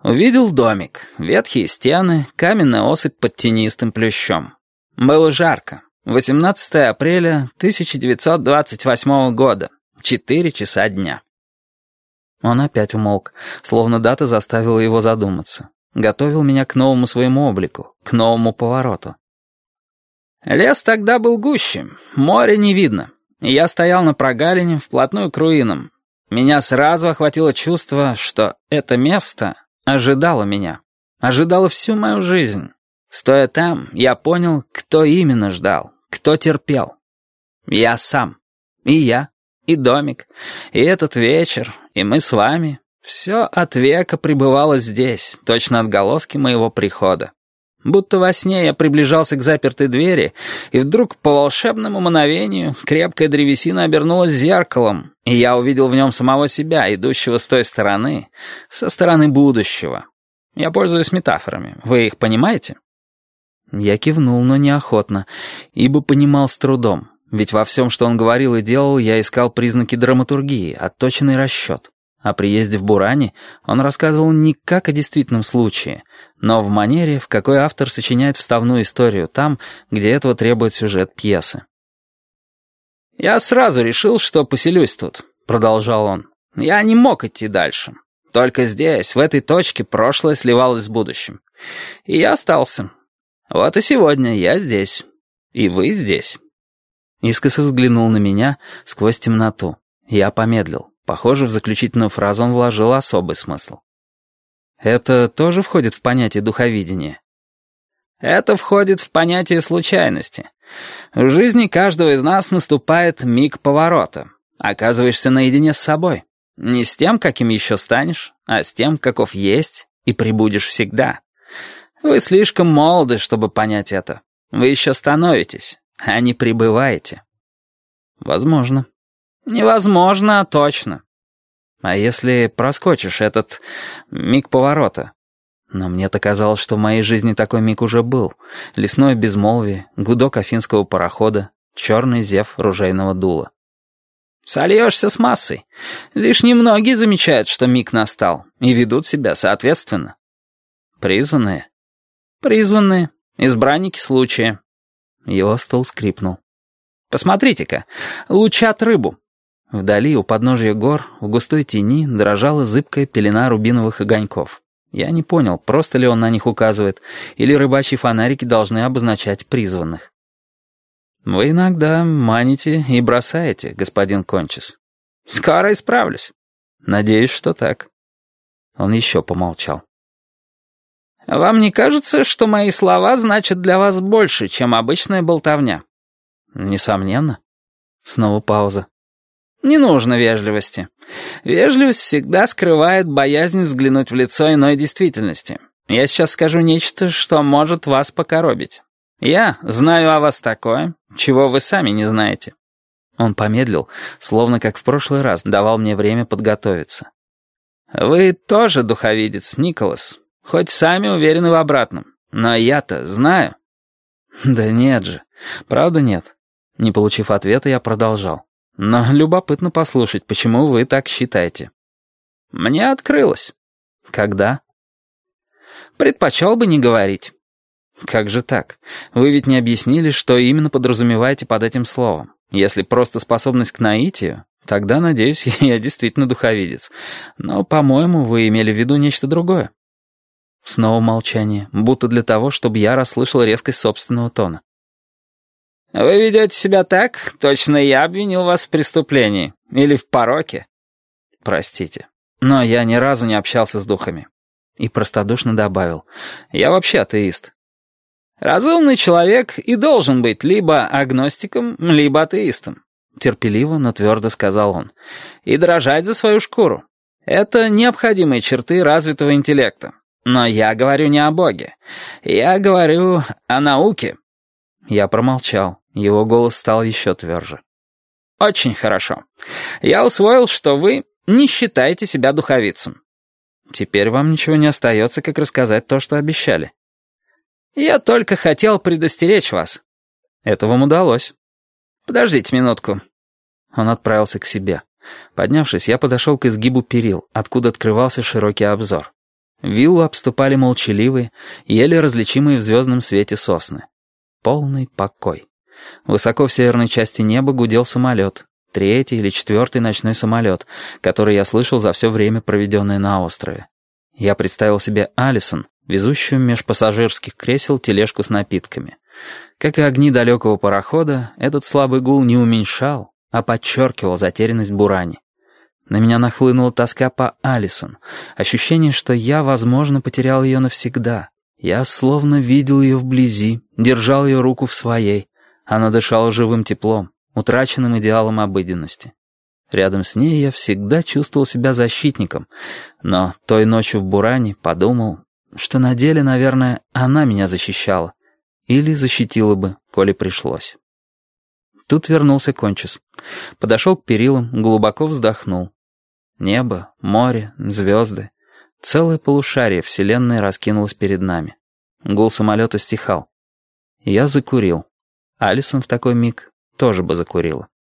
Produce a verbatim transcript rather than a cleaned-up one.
Увидел домик, ветхие стены, каменная осыпь под тенистым плющом. Было жарко. восемнадцатое апреля тысяча девятьсот двадцать восьмого года. Четыре часа дня. Он опять умолк, словно дата заставила его задуматься. Готовил меня к новому своему облику, к новому повороту. Лес тогда был гуще, моря не видно. И я стоял на прогалине, вплотную к руинам. Меня сразу охватило чувство, что это место ожидало меня. Ожидало всю мою жизнь. Стоя там, я понял, кто именно ждал, кто терпел. Я сам. И я, и домик, и этот вечер, и мы с вами. Все от века пребывало здесь, точно отголоски моего прихода. Будто во сне я приближался к запертой двери, и вдруг по волшебному мановению крепкая древесина обернулась зеркалом, и я увидел в нем самого себя, идущего с той стороны, со стороны будущего. Я пользуюсь метафорами. Вы их понимаете? Я кивнул, но неохотно, ибо понимал с трудом. Ведь во всем, что он говорил и делал, я искал признаки драматургии, отточенный расчет. О приезде в Буране он рассказывал не как о действительном случае, но в манере, в какой автор сочиняет вставную историю там, где этого требует сюжет пьесы. «Я сразу решил, что поселюсь тут», — продолжал он. «Я не мог идти дальше. Только здесь, в этой точке, прошлое сливалось с будущим. И я остался. Вот и сегодня я здесь. И вы здесь». Искоса взглянул на меня сквозь темноту. Я помедлил. Похоже, в заключительную фразу он вложил особый смысл. Это тоже входит в понятие духовидения? Это входит в понятие случайности. В жизни каждого из нас наступает миг поворота. Оказываешься наедине с собой. Не с тем, каким еще станешь, а с тем, каков есть и пребудешь всегда. Вы слишком молоды, чтобы понять это. Вы еще становитесь, а не пребываете. Возможно. Невозможно, а точно. А если проскочишь этот миг поворота? Но мне-то казалось, что в моей жизни такой миг уже был. Лесное безмолвие, гудок афинского парохода, черный зев ружейного дула. Сольешься с массой. Лишь немногие замечают, что миг настал, и ведут себя соответственно. Призванные? Призванные. Избранники случая. Его стол скрипнул. Посмотрите-ка, лучат рыбу. Вдали, у подножия гор, в густой тени, дрожала зыбкая пелена рубиновых огоньков. Я не понял, просто ли он на них указывает, или рыбачьи фонарики должны обозначать призванных. Вы иногда маните и бросаете, господин Кончис. Скоро исправлюсь. Надеюсь, что так. Он еще помолчал. Вам не кажется, что мои слова значат для вас больше, чем обычная болтовня? Несомненно. Снова пауза. Не нужно вежливости. Вежливость всегда скрывает боязнь взглянуть в лицо иной действительности. Я сейчас скажу нечто, что может вас покоробить. Я знаю о вас такое, чего вы сами не знаете. Он помедлил, словно как в прошлый раз давал мне время подготовиться. Вы тоже духовидец, Николас, хоть сами уверены в обратном. Но я-то знаю. Да нет же, правда нет. Не получив ответа, я продолжал. Но любопытно послушать, почему вы так считаете. Мне открылось. Когда? Предпочел бы не говорить. Как же так? Вы ведь не объяснили, что именно подразумеваете под этим словом. Если просто способность к наитию, тогда, надеюсь, я действительно духовидец. Но, по-моему, вы имели в виду нечто другое. Снова молчание, будто для того, чтобы я расслышал резкость собственного тона. «Вы ведете себя так, точно я обвинил вас в преступлении. Или в пороке». «Простите, но я ни разу не общался с духами». И простодушно добавил. «Я вообще атеист». «Разумный человек и должен быть либо агностиком, либо атеистом», терпеливо, но твердо сказал он. «И дрожать за свою шкуру. Это необходимые черты развитого интеллекта. Но я говорю не о Боге. Я говорю о науке». Я промолчал. Его голос стал еще тверже. «Очень хорошо. Я усвоил, что вы не считаете себя духовицем. Теперь вам ничего не остается, как рассказать то, что обещали». «Я только хотел предостеречь вас». «Это вам удалось». «Подождите минутку». Он отправился к себе. Поднявшись, я подошел к изгибу перил, откуда открывался широкий обзор. Виллу обступали молчаливые, еле различимые в звездном свете сосны. Полный покой. Высоко в северной части неба гудел самолет. Третий или четвертый ночной самолет, который я слышал за все время, проведенное на острове. Я представил себе Алисон, везущую меж пассажирских кресел тележку с напитками. Как и огни далекого парохода, этот слабый гул не уменьшал, а подчеркивал затерянность Бурани. На меня нахлынула тоска по Алисон, ощущение, что я, возможно, потерял ее навсегда. Я словно видел ее вблизи, держал ее руку в своей. Она дышала живым теплом, утраченным идеалом обыденности. Рядом с ней я всегда чувствовал себя защитником, но той ночью в Буране подумал, что на деле, наверное, она меня защищала. Или защитила бы, коли пришлось. Тут вернулся Кончис. Подошел к перилам, глубоко вздохнул. Небо, море, звезды. Целое полушарие вселенной раскинулось перед нами. Гул самолета стихал. Я закурил. Алисон в такой миг тоже бы закурила.